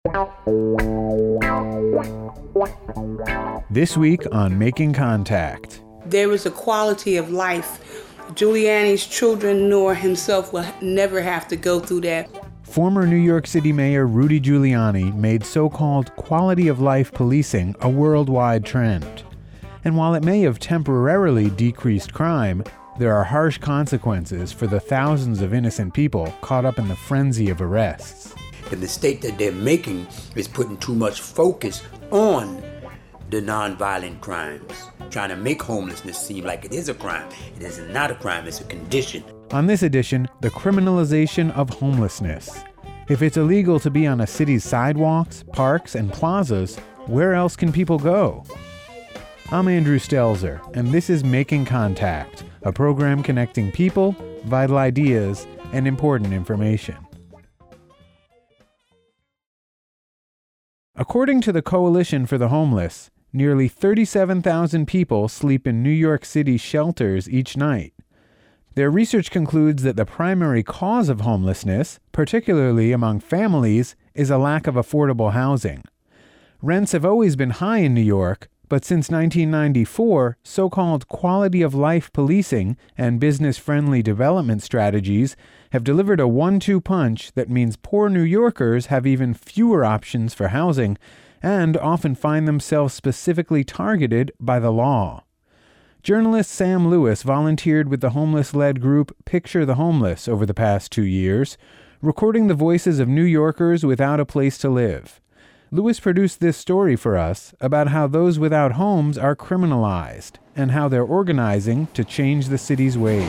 This week on Making Contact. There was a quality of life Giuliani's children nor himself will never have to go through that. Former New York City Mayor Rudy Giuliani made so-called quality of life policing a worldwide trend. And while it may have temporarily decreased crime, there are harsh consequences for the thousands of innocent people caught up in the frenzy of arrests. The mistake that they're making is putting too much focus on the nonviolent crimes, trying to make homelessness seem like it is a crime. It is not a crime, it's a condition. On this edition, the criminalization of homelessness. If it's illegal to be on a city's sidewalks, parks, and plazas, where else can people go? I'm Andrew Stelzer, and this is Making Contact, a program connecting people, vital ideas, and important information. According to the Coalition for the Homeless, nearly 37,000 people sleep in New York City shelters each night. Their research concludes that the primary cause of homelessness, particularly among families, is a lack of affordable housing. Rents have always been high in New York, but since 1994, so-called quality of life policing and business-friendly development strategies have delivered a 1-2 punch that means poor New Yorkers have even fewer options for housing and often find themselves specifically targeted by the law. Journalist Sam Lewis volunteered with the homeless-led group Picture the Homeless over the past 2 years, recording the voices of New Yorkers without a place to live. Lewis produced this story for us about how those without homes are criminalized and how they're organizing to change the city's ways.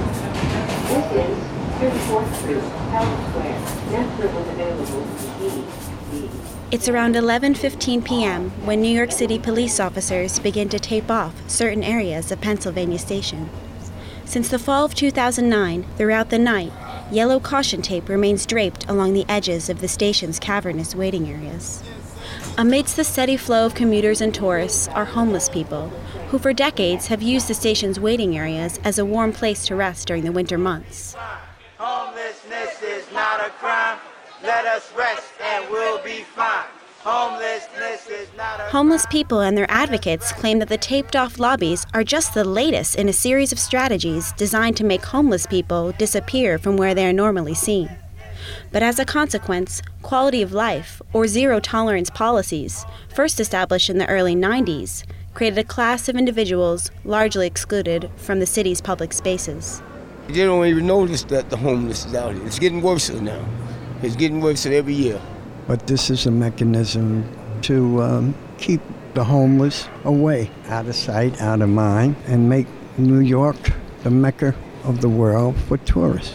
This is 34th Street, Howard Square. Next room was available to B. It's around 11:15 p.m. when New York City police officers begin to tape off certain areas of Pennsylvania Station. Since the fall of 2009, throughout the night, yellow caution tape remains draped along the edges of the station's cavernous waiting areas. Amidst the steady flow of commuters and tourists are homeless people who for decades have used the station's waiting areas as a warm place to rest during the winter months. Homelessness is not a crime. Let us rest and we'll be fine. Homelessness is not a Homeless people and their advocates claim that the taped-off lobbies are just the latest in a series of strategies designed to make homeless people disappear from where they are normally seen. But as a consequence, quality of life, or zero-tolerance policies, first established in the early 90s, created a class of individuals largely excluded from the city's public spaces. They don't even notice that the homeless is out here. It's getting worse now. It's getting worse every year. But this is a mechanism to keep the homeless away, out of sight, out of mind, and make New York the mecca of the world for tourists.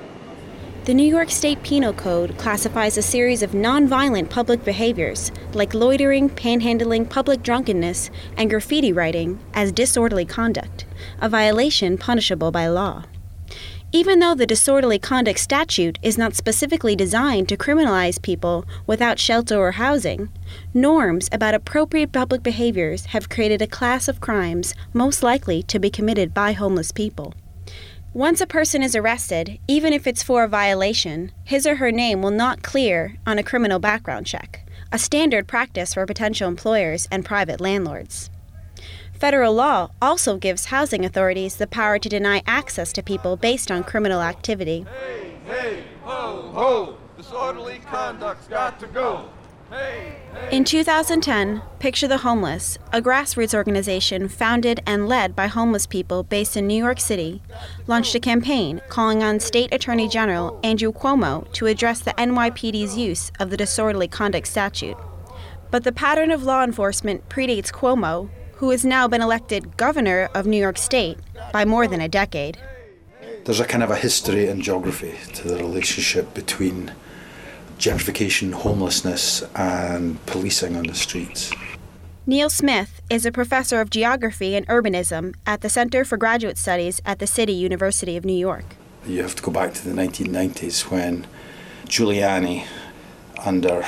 The New York State Penal Code classifies a series of nonviolent public behaviors, like loitering, panhandling, public drunkenness, and graffiti writing, as disorderly conduct, a violation punishable by law. Even though the disorderly conduct statute is not specifically designed to criminalize people without shelter or housing, norms about appropriate public behaviors have created a class of crimes most likely to be committed by homeless people. Once a person is arrested, even if it's for a violation, his or her name will not clear on a criminal background check, a standard practice for potential employers and private landlords. Federal law also gives housing authorities the power to deny access to people based on criminal activity. Hey, hey, ho, ho, disorderly conduct's got to go. Hey, hey. In 2010, Picture the Homeless, a grassroots organization founded and led by homeless people based in New York City, launched a campaign calling on State Attorney General Andrew Cuomo to address the NYPD's use of the disorderly conduct statute. But the pattern of law enforcement predates Cuomo, who has now been elected governor of New York State, by more than a decade. There's a kind of a history and geography to the relationship between gentrification, homelessness, and policing on the streets. Neil Smith is a professor of geography and urbanism at the Center for Graduate Studies at the City University of New York. You have to go back to the 1990s when Giuliani, under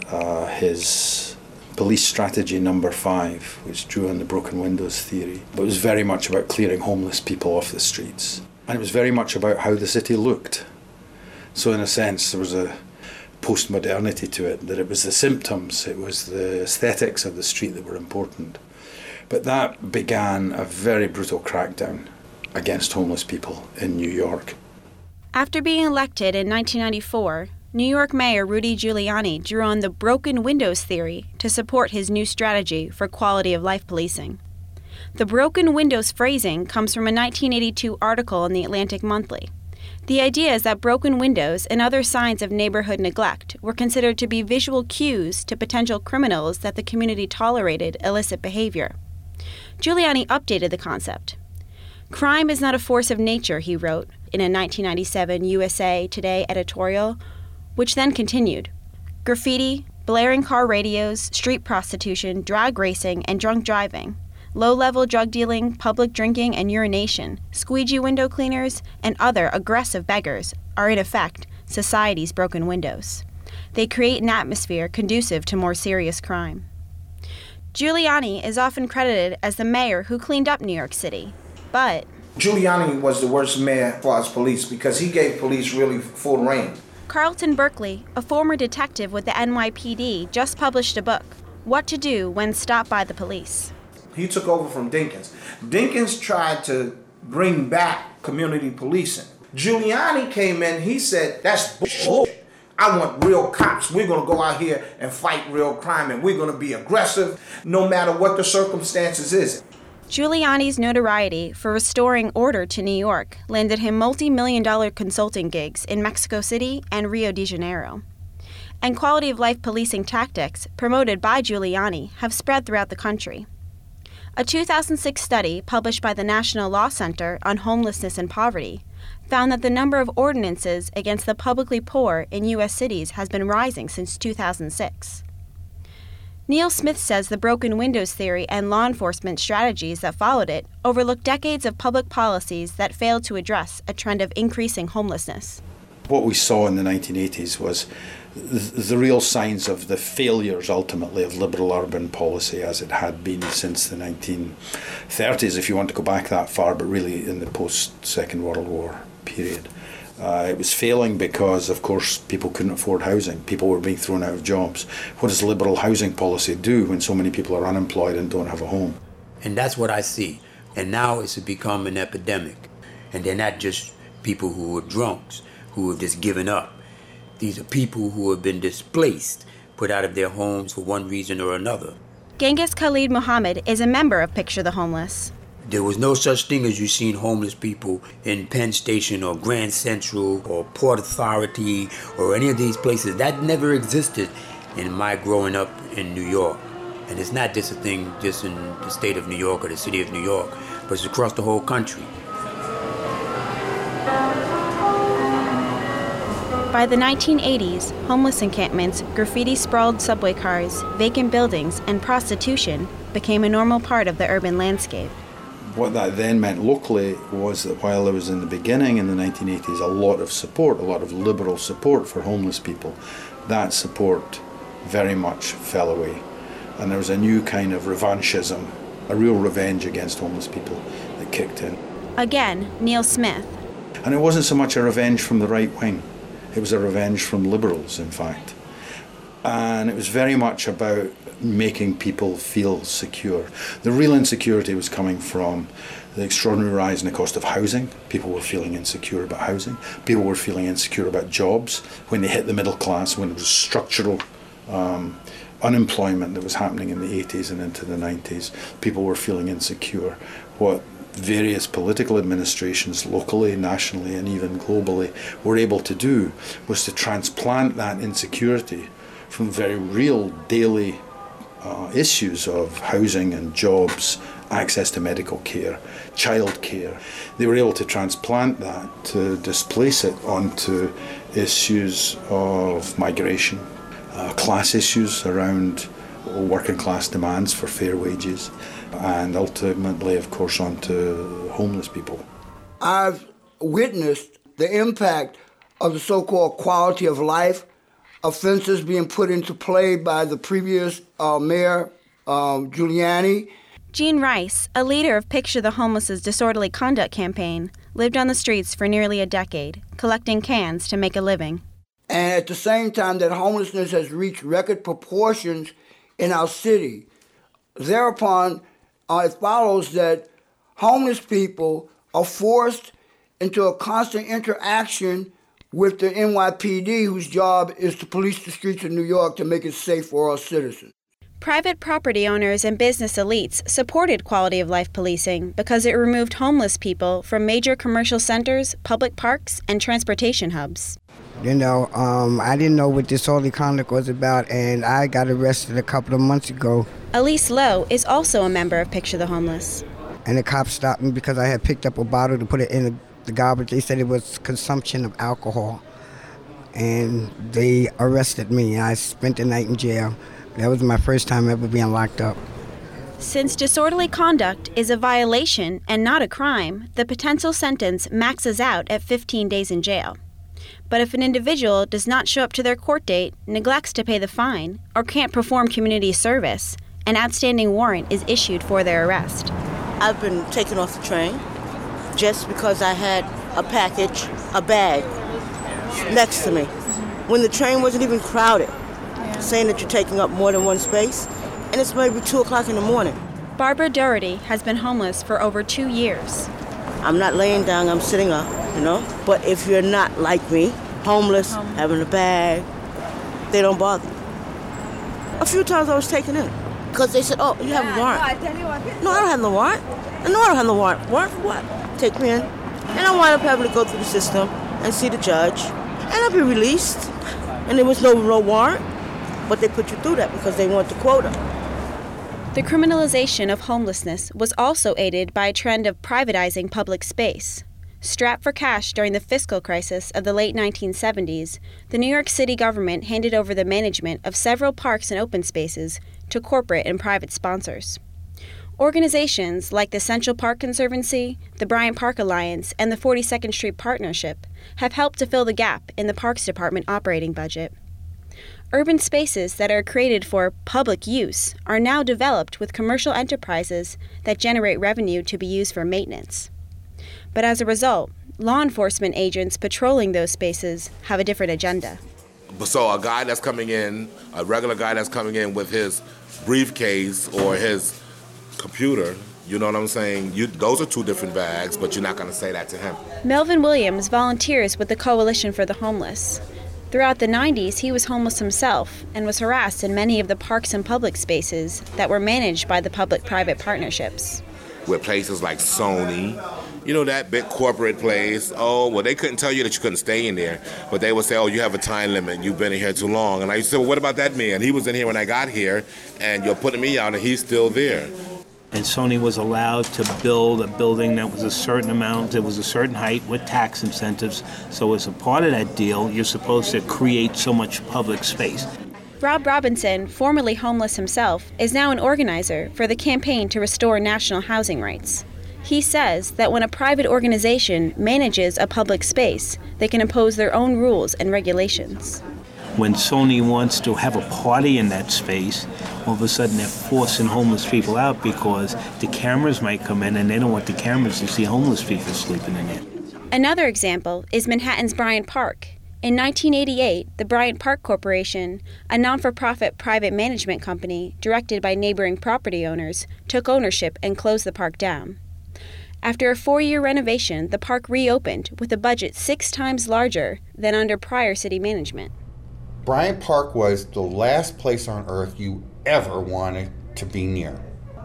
his police strategy number 5, which drew on the broken windows theory. It was very much about clearing homeless people off the streets. And it was very much about how the city looked. So in a sense, there was a post-modernity to it, that it was the symptoms, it was the aesthetics of the street that were important. But that began a very brutal crackdown against homeless people in New York. After being elected in 1994, New York Mayor Rudy Giuliani drew on the broken windows theory to support his new strategy for quality of life policing. The broken windows phrasing comes from a 1982 article in the Atlantic Monthly. The idea is that broken windows and other signs of neighborhood neglect were considered to be visual cues to potential criminals that the community tolerated illicit behavior. Giuliani updated the concept. "Crime is not a force of nature," he wrote in a 1997 USA Today editorial, which then continued. "Graffiti, blaring car radios, street prostitution, drag racing, and drunk driving, low-level drug dealing, public drinking and urination, squeegee window cleaners, and other aggressive beggars are in effect society's broken windows. They create an atmosphere conducive to more serious crime." Giuliani is often credited as the mayor who cleaned up New York City, but Giuliani was the worst mayor as far as police because he gave police really full reign. Carlton Berkeley, a former detective with the NYPD, just published a book, What to Do When Stopped by the Police. He took over from Dinkins. Dinkins tried to bring back community policing. Giuliani came in, he said, "That's bullshit. I want real cops. We're going to go out here and fight real crime, and we're going to be aggressive no matter what the circumstances is." Giuliani's notoriety for restoring order to New York landed him multi-million-dollar consulting gigs in Mexico City and Rio de Janeiro. And quality-of-life policing tactics promoted by Giuliani have spread throughout the country. A 2006 study published by the National Law Center on Homelessness and Poverty found that the number of ordinances against the publicly poor in U.S. cities has been rising since 2006. Neil Smith says the broken windows theory and law enforcement strategies that followed it overlooked decades of public policies that failed to address a trend of increasing homelessness. What we saw in the 1980s was the real signs of the failures, ultimately, of liberal urban policy as it had been since the 1930s, if you want to go back that far, but really in the post-Second World War period. It was failing because, of course, people couldn't afford housing. People were being thrown out of jobs. What does liberal housing policy do when so many people are unemployed and don't have a home? And that's what I see. And now it's become an epidemic. And they're not just people who are drunks, who have just given up. These are people who have been displaced, put out of their homes for one reason or another. Genghis Khalid Muhammad is a member of Picture the Homeless. There was no such thing as you seen homeless people in Penn Station or Grand Central or Port Authority or any of these places. That never existed in my growing up in New York. And it's not just a thing just in the state of New York or the city of New York, but it's across the whole country. By the 1980s, homeless encampments, graffiti-sprawled subway cars, vacant buildings, and prostitution became a normal part of the urban landscape. What that then meant locally was that while there was in the beginning, in the 1980s, a lot of support, a lot of liberal support for homeless people, that support very much fell away. And there was a new kind of revanchism, a real revenge against homeless people that kicked in. Again, Neil Smith. And it wasn't so much a revenge from the right wing. It was a revenge from liberals, in fact. And it was very much about making people feel secure. The real insecurity was coming from the extraordinary rise in the cost of housing. People were feeling insecure about housing. People were feeling insecure about jobs. When they hit the middle class, when there was structural unemployment that was happening in the 80s and into the 90s, people were feeling insecure. What various political administrations, locally, nationally, and even globally, were able to do was to transplant that insecurity from very real daily issues of housing and jobs, access to medical care, child care. They were able to transplant that, to displace it onto issues of migration, class issues around working class demands for fair wages, and ultimately, of course, onto homeless people. I've witnessed the impact of the so-called quality of life offenses being put into play by the previous mayor, Giuliani. Gene Rice, a leader of Picture the Homeless's disorderly conduct campaign, lived on the streets for nearly a decade, collecting cans to make a living. And at the same time that homelessness has reached record proportions in our city, thereupon it follows that homeless people are forced into a constant interaction with the NYPD, whose job is to police the streets of New York to make it safe for our citizens. Private property owners and business elites supported quality of life policing because it removed homeless people from major commercial centers, public parks, and transportation hubs. You know, I didn't know what disorderly conduct was about, and I got arrested a couple of months ago. Elise Lowe is also a member of Picture the Homeless. And the cops stopped me because I had picked up a bottle to put it in the garbage. They said it was consumption of alcohol. And they arrested me. I spent the night in jail. That was my first time ever being locked up. Since disorderly conduct is a violation and not a crime, the potential sentence maxes out at 15 days in jail. But if an individual does not show up to their court date, neglects to pay the fine, or can't perform community service, an outstanding warrant is issued for their arrest. I've been taken off the train just because I had a bag, next to me, when the train wasn't even crowded, saying that you're taking up more than one space, and it's maybe 2 o'clock in the morning. Barbara Doherty has been homeless for over 2 years. I'm not laying down, I'm sitting up, But if you're not like me, homeless, having a bag, they don't bother you. A few times I was taken in because they said, oh, you have a warrant. No, I don't have the warrant. No, I don't have the warrant. Warrant for what? Take me in. And I wind up having to go through the system and see the judge. And I'll be released. And there was no warrant. But they put you through that because they want the quota. The criminalization of homelessness was also aided by a trend of privatizing public space. Strapped for cash during the fiscal crisis of the late 1970s, the New York City government handed over the management of several parks and open spaces to corporate and private sponsors. Organizations like the Central Park Conservancy, the Bryant Park Alliance, and the 42nd Street Partnership have helped to fill the gap in the Parks Department operating budget. Urban spaces that are created for public use are now developed with commercial enterprises that generate revenue to be used for maintenance. But as a result, law enforcement agents patrolling those spaces have a different agenda. So a guy that's coming in, a regular guy that's coming in with his briefcase or his computer, you know what I'm saying? Those are two different bags, but you're not going to say that to him. Melvin Williams volunteers with the Coalition for the Homeless. Throughout the 90s, he was homeless himself and was harassed in many of the parks and public spaces that were managed by the public-private partnerships. With places like Sony, that big corporate place, they couldn't tell you that you couldn't stay in there, but they would say, you have a time limit, you've been in here too long. And I said, well, what about that man? He was in here when I got here, and you're putting me out, and he's still there. And Sony was allowed to build a building that was a certain amount, it was a certain height with tax incentives. So as a part of that deal, you're supposed to create so much public space. Rob Robinson, formerly homeless himself, is now an organizer for the campaign to restore national housing rights. He says that when a private organization manages a public space, they can impose their own rules and regulations. When Sony wants to have a party in that space, all of a sudden they're forcing homeless people out because the cameras might come in and they don't want the cameras to see homeless people sleeping in there. Another example is Manhattan's Bryant Park. In 1988, the Bryant Park Corporation, a non-for-profit private management company directed by neighboring property owners, took ownership and closed the park down. After a 4-year renovation, the park reopened with a budget 6 times larger than under prior city management. Bryant Park was the last place on earth you ever wanted to be near.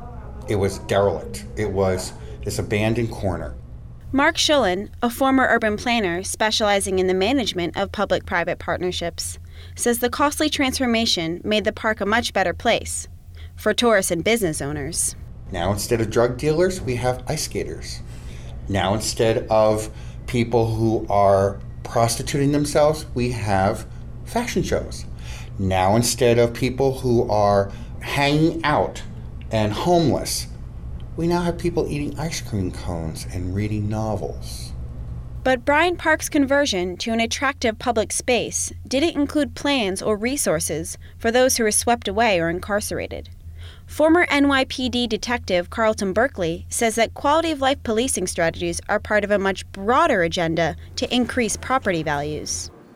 It was derelict. It was this abandoned corner. Mark Schullen, a former urban planner specializing in the management of public-private partnerships, says the costly transformation made the park a much better place for tourists and business owners. Now instead of drug dealers, we have ice skaters. Now instead of people who are prostituting themselves, we have fashion shows. Now instead of people who are hanging out and homeless, we now have people eating ice cream cones and reading novels. But Bryant Park's conversion to an attractive public space didn't include plans or resources for those who were swept away or incarcerated. Former NYPD detective Carlton Berkeley says that quality-of-life policing strategies are part of a much broader agenda to increase property values.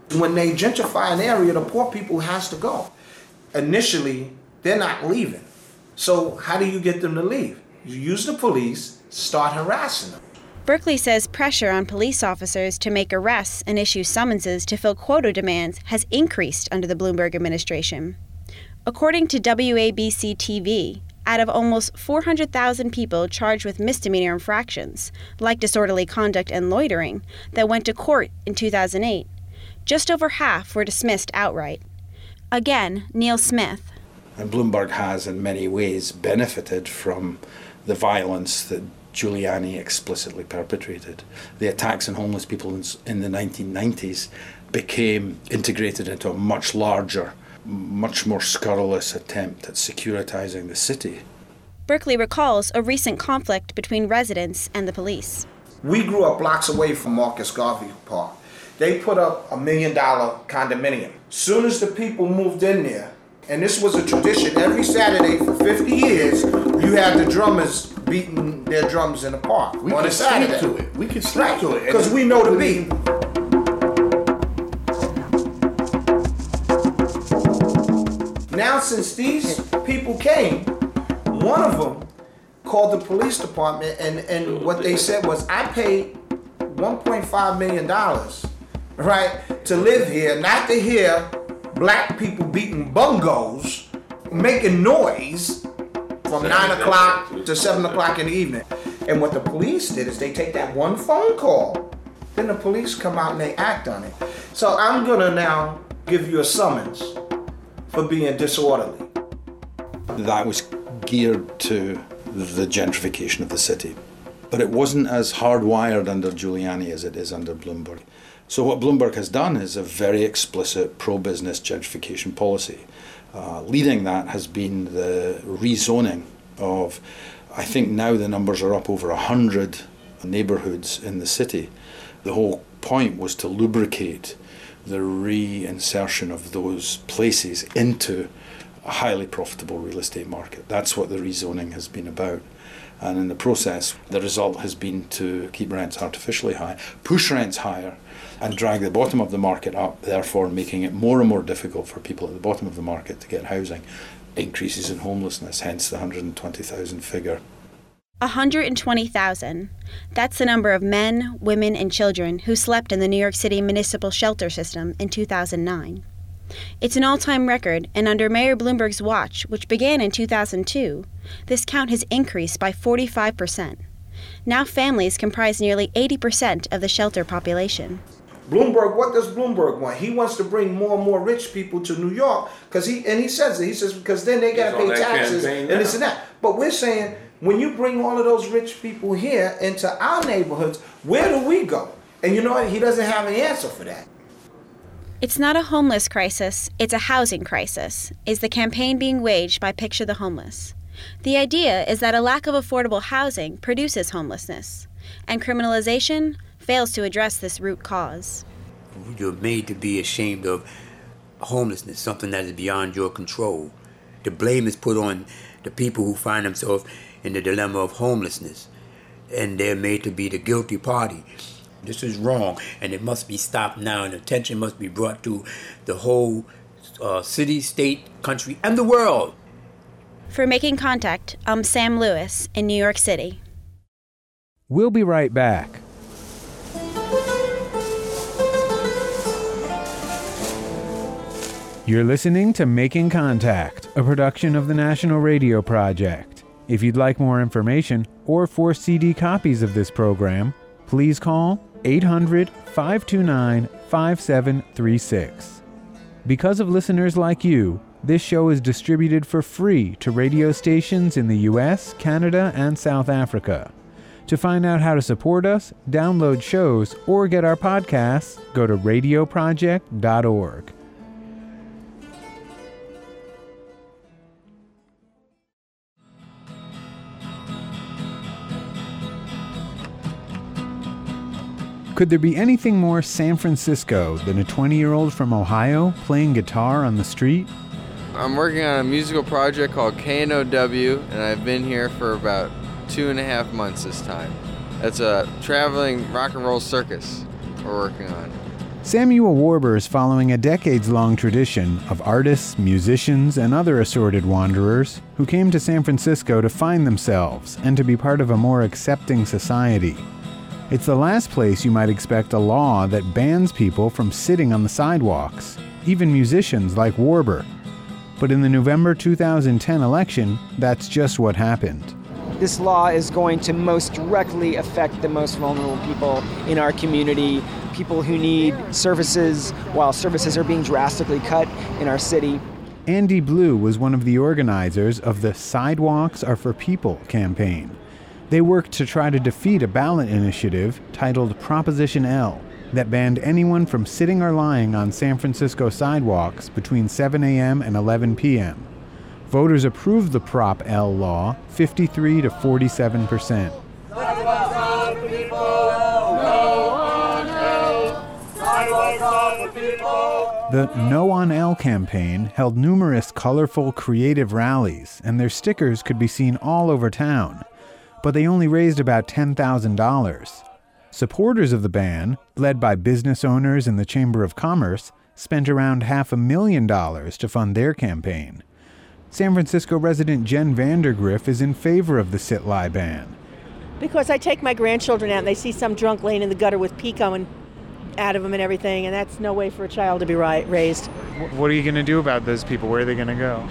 When they gentrify an area, the poor people has to go. Initially, they're not leaving. So how do you get them to leave? You use the police, start harassing them. Berkeley says pressure on police officers to make arrests and issue summonses to fill quota demands has increased under the Bloomberg administration. According to WABC-TV, out of almost 400,000 people charged with misdemeanor infractions, like disorderly conduct and loitering, that went to court in 2008, just over half were dismissed outright. Again, Neil Smith. And Bloomberg has in many ways benefited from the violence that Giuliani explicitly perpetrated. The attacks on homeless people in the 1990s became integrated into a much larger, much more scurrilous attempt at securitizing the city. Berkeley recalls a recent conflict between residents and the police. We grew up blocks away from Marcus Garvey Park. They put up $1 million condominium. Soon as the people moved in there, and this was a tradition, every Saturday for 50 years, you had the drummers beating their drums in the park on a Saturday. To it. We could sleep to it. Because we know the beat. Now, since these people came, one of them called the police department, and what they said was, I paid $1.5 million, right, to live here, not to hear black people beating bongos, making noise from 9 o'clock to 7 o'clock in the evening. And what the police did is they take that one phone call, then the police come out and they act on it. So I'm gonna now give you a summons for being disorderly. That was geared to the gentrification of the city. But it wasn't as hardwired under Giuliani as it is under Bloomberg. So what Bloomberg has done is a very explicit pro-business gentrification policy. Leading that has been the rezoning of, I think now the numbers are up over 100 neighbourhoods in the city. The whole point was to lubricate the reinsertion of those places into a highly profitable real estate market. That's what the rezoning has been about. And in the process, the result has been to keep rents artificially high, push rents higher, and drag the bottom of the market up, therefore making it more and more difficult for people at the bottom of the market to get housing. Increases in homelessness, hence the 120,000 figure. 120,000. That's the number of men, women, and children who slept in the New York City municipal shelter system in 2009. It's an all-time record, and under Mayor Bloomberg's watch, which began in 2002, this count has increased by 45%. Now families comprise nearly 80% of the shelter population. Bloomberg, what does Bloomberg want? He wants to bring more and more rich people to New York, because he says because then they got to pay taxes and this and that. But we're saying, when you bring all of those rich people here into our neighborhoods, where do we go? And you know what? He doesn't have an answer for that. It's not a homeless crisis, it's a housing crisis, is the campaign being waged by Picture the Homeless. The idea is that a lack of affordable housing produces homelessness, and criminalization fails to address this root cause. You're made to be ashamed of homelessness, something that is beyond your control. The blame is put on the people who find themselves in the dilemma of homelessness, and they're made to be the guilty party. This is wrong, and it must be stopped now, and attention must be brought to the whole city, state, country, and the world. For Making Contact, I'm Sam Lewis in New York City. We'll be right back. You're listening to Making Contact, a production of the National Radio Project. If you'd like more information or for CD copies of this program, please call 800-529-5736. Because of listeners like you, this show is distributed for free to radio stations in the US, Canada, and South Africa. To find out how to support us, download shows, or get our podcasts, go to radioproject.org. Could there be anything more San Francisco than a 20-year-old from Ohio playing guitar on the street? I'm working on a musical project called KNOW, and I've been here for about 2.5 months this time. It's a traveling rock and roll circus we're working on. Samuel Warber is following a decades-long tradition of artists, musicians, and other assorted wanderers who came to San Francisco to find themselves and to be part of a more accepting society. It's the last place you might expect a law that bans people from sitting on the sidewalks, even musicians like Warber. But in the November 2010 election, that's just what happened. This law is going to most directly affect the most vulnerable people in our community, people who need services while services are being drastically cut in our city. Andy Blue was one of the organizers of the Sidewalks Are for People campaign. They worked to try to defeat a ballot initiative titled Proposition L that banned anyone from sitting or lying on San Francisco sidewalks between 7 a.m. and 11 p.m. Voters approved the Prop L law 53 to 47%. The No on L campaign held numerous colorful, creative rallies, and their stickers could be seen all over town, but they only raised about $10,000. Supporters of the ban, led by business owners and the Chamber of Commerce, spent around $500,000 to fund their campaign. San Francisco resident Jen Vandergriff is in favor of the sit-lie ban. Because I take my grandchildren out and they see some drunk laying in the gutter with pee coming out of them and everything, and that's no way for a child to be raised. What are you going to do about those people? Where are they going to go?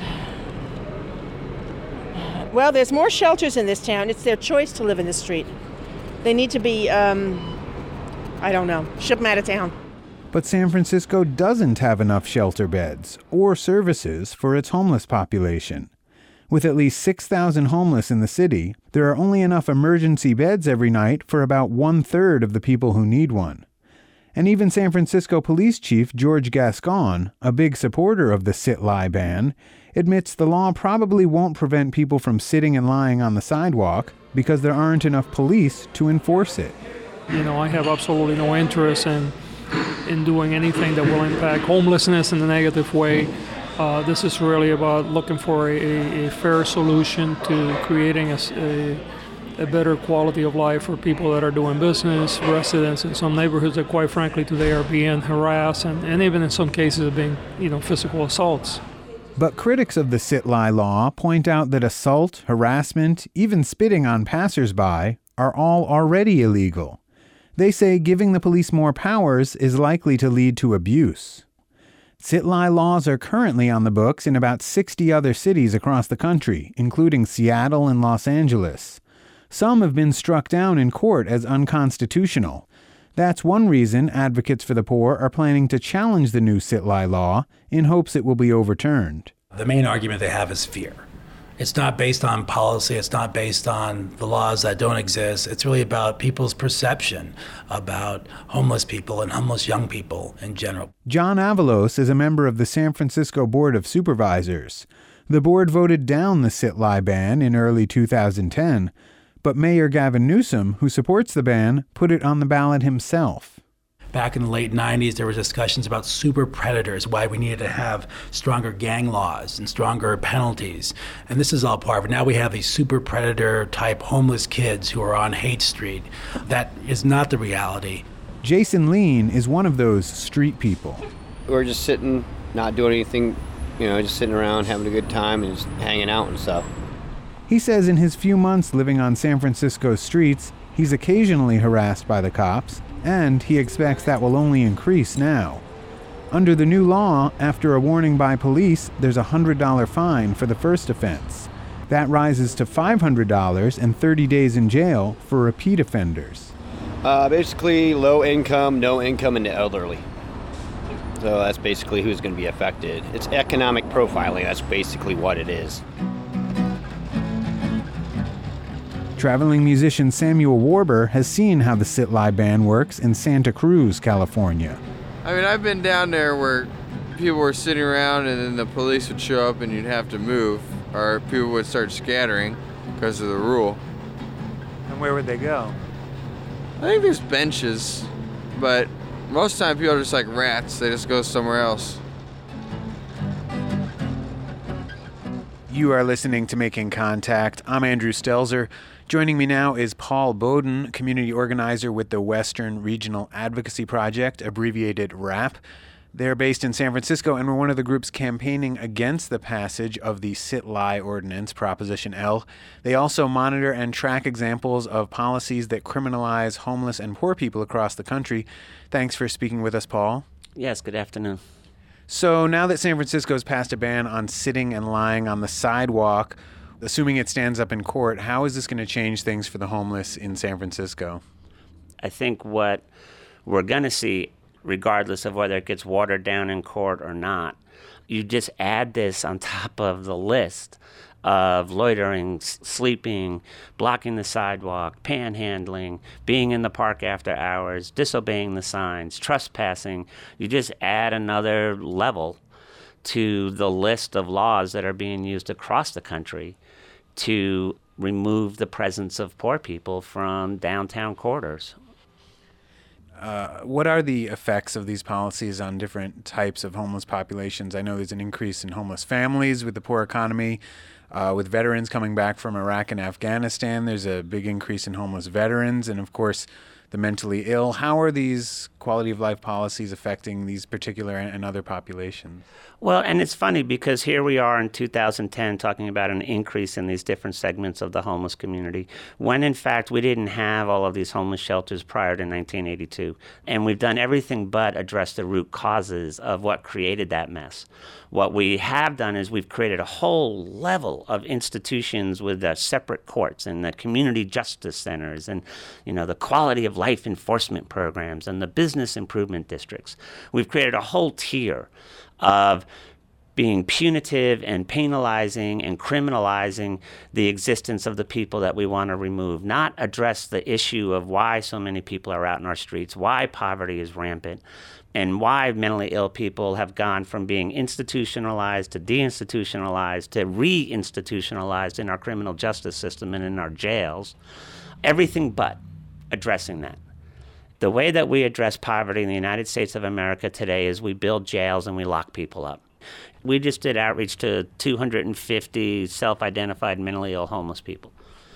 Well, there's more shelters in this town. It's their choice to live in the street. They need to be, ship them out of town. But San Francisco doesn't have enough shelter beds or services for its homeless population. With at least 6,000 homeless in the city, there are only enough emergency beds every night for about 1/3 of the people who need one. And even San Francisco Police Chief George Gascon, a big supporter of the sit-lie ban, admits the law probably won't prevent people from sitting and lying on the sidewalk because there aren't enough police to enforce it. I have absolutely no interest in doing anything that will impact homelessness in a negative way. This is really about looking for a fair solution to creating a better quality of life for people that are doing business, residents in some neighborhoods that quite frankly today are being harassed and even in some cases are being, physical assaults. But critics of the sit-lie law point out that assault, harassment, even spitting on passersby are all already illegal. They say giving the police more powers is likely to lead to abuse. Sit-lie laws are currently on the books in about 60 other cities across the country, including Seattle and Los Angeles. Some have been struck down in court as unconstitutional. That's one reason advocates for the poor are planning to challenge the new sit-lie law in hopes it will be overturned. The main argument they have is fear. It's not based on policy. It's not based on the laws that don't exist. It's really about people's perception about homeless people and homeless young people in general. John Avalos is a member of the San Francisco Board of Supervisors. The board voted down the sit-lie ban in early 2010, but Mayor Gavin Newsom, who supports the ban, put it on the ballot himself. Back in the late 90s, there were discussions about super predators, why we needed to have stronger gang laws and stronger penalties. And this is all part of it. Now we have these super predator type homeless kids who are on Haight Street. That is not the reality. Jason Lean is one of those street people. We're just sitting, not doing anything, just sitting around having a good time and just hanging out and stuff. He says in his few months living on San Francisco's streets, he's occasionally harassed by the cops, and he expects that will only increase now. Under the new law, after a warning by police, there's a $100 fine for the first offense. That rises to $500 and 30 days in jail for repeat offenders. Basically, low income, no income, and the elderly. So that's basically who's going to be affected. It's economic profiling. That's basically what it is. Traveling musician Samuel Warber has seen how the sit-lie ban works in Santa Cruz, California. I've been down there where people were sitting around and then the police would show up and you'd have to move, or people would start scattering because of the rule. And where would they go? I think there's benches, but most of the time people are just like rats. They just go somewhere else. You are listening to Making Contact. I'm Andrew Stelzer. Joining me now is Paul Bowden, community organizer with the Western Regional Advocacy Project, abbreviated WRAP. They're based in San Francisco and were one of the groups campaigning against the passage of the Sit-Lie Ordinance, Proposition L. They also monitor and track examples of policies that criminalize homeless and poor people across the country. Thanks for speaking with us, Paul. Yes, good afternoon. So now that San Francisco has passed a ban on sitting and lying on the sidewalk, assuming it stands up in court, how is this going to change things for the homeless in San Francisco? I think what we're going to see, regardless of whether it gets watered down in court or not, you just add this on top of the list of loitering, sleeping, blocking the sidewalk, panhandling, being in the park after hours, disobeying the signs, trespassing. You just add another level to the list of laws that are being used across the country to remove the presence of poor people from downtown corridors. What are the effects of these policies on different types of homeless populations? I know there's an increase in homeless families with the poor economy. With veterans coming back from Iraq and Afghanistan, there's a big increase in homeless veterans and, of course, the mentally ill. How are these quality of life policies affecting these particular and other populations? Well, and it's funny because here we are in 2010 talking about an increase in these different segments of the homeless community, when in fact we didn't have all of these homeless shelters prior to 1982. And we've done everything but address the root causes of what created that mess. What we have done is we've created a whole level of institutions with separate courts and the community justice centers and, the quality of life enforcement programs and the business improvement districts. We've created a whole tier of being punitive and penalizing and criminalizing the existence of the people that we want to remove, not address the issue of why so many people are out in our streets, why poverty is rampant, and why mentally ill people have gone from being institutionalized to deinstitutionalized to re-institutionalized in our criminal justice system and in our jails. Everything but addressing that. The way that we address poverty in the United States of America today is we build jails and we lock people up. We just did outreach to 250 self-identified mentally ill homeless people.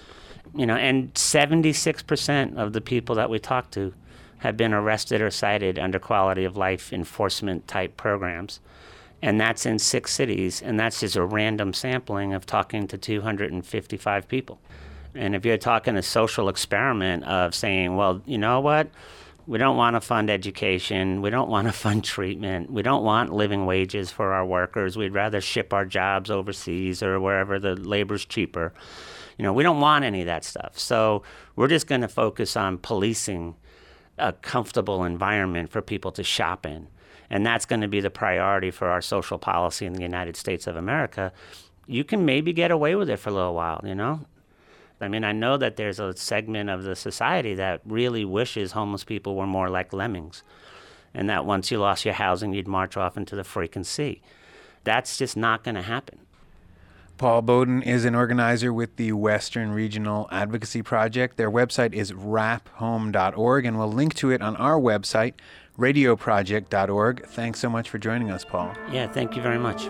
And 76% of the people that we talked to have been arrested or cited under quality of life enforcement type programs. And that's in 6 cities, and that's just a random sampling of talking to 255 people. And if you're talking a social experiment of saying, well, you know what? We don't want to fund education. We don't want to fund treatment. We don't want living wages for our workers. We'd rather ship our jobs overseas or wherever the labor's cheaper. We don't want any of that stuff. So we're just going to focus on policing a comfortable environment for people to shop in. And that's going to be the priority for our social policy in the United States of America. You can maybe get away with it for a little while, I know that there's a segment of the society that really wishes homeless people were more like lemmings, and that once you lost your housing, you'd march off into the freaking sea. That's just not going to happen. Paul Bowden is an organizer with the Western Regional Advocacy Project. Their website is wraphome.org, and we'll link to it on our website, radioproject.org. Thanks so much for joining us, Paul. Yeah, thank you very much.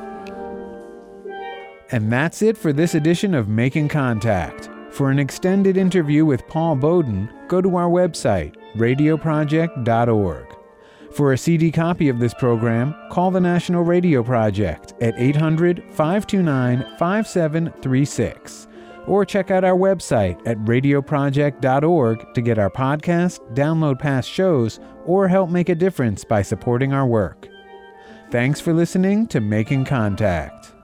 And that's it for this edition of Making Contact. For an extended interview with Paul Bowden, go to our website, radioproject.org. For a CD copy of this program, call the National Radio Project at 800-529-5736. Or check out our website at radioproject.org to get our podcast, download past shows, or help make a difference by supporting our work. Thanks for listening to Making Contact.